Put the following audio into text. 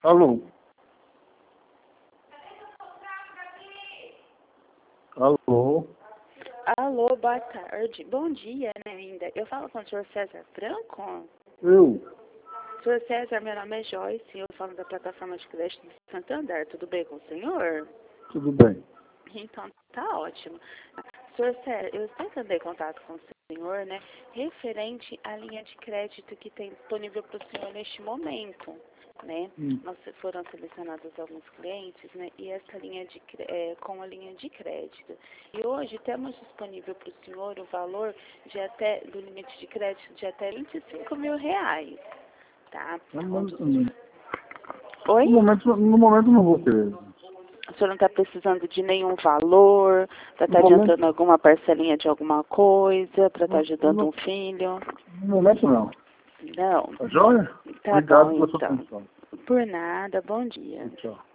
Alô? Alô? Alô, boa tarde. Bom dia, né, ainda. Eu falo com o senhor César Franco? Eu? Senhor César, meu nome é Joyce, eu falo da plataforma de crédito de Santander. Tudo bem com o senhor? Tudo bem. Então, tá ótimo. Senhor César, eu estou entrando em contato com o senhor, né, referente à linha de crédito que tem disponível para o senhor neste momento, né? Nós foram selecionados alguns clientes, né, e essa linha com a linha de crédito. E hoje temos disponível para o senhor o valor do limite de crédito de até R$ 25.000, tá? Oi? No momento não vou querer. O senhor não está precisando de nenhum valor, para estar momento- adiantando alguma parcelinha de alguma coisa, para estar ajudando um filho? No momento não. Não. Tá joia? Tá Obrigado bom, pela sua então. atenção. Por nada, bom dia. Tchau.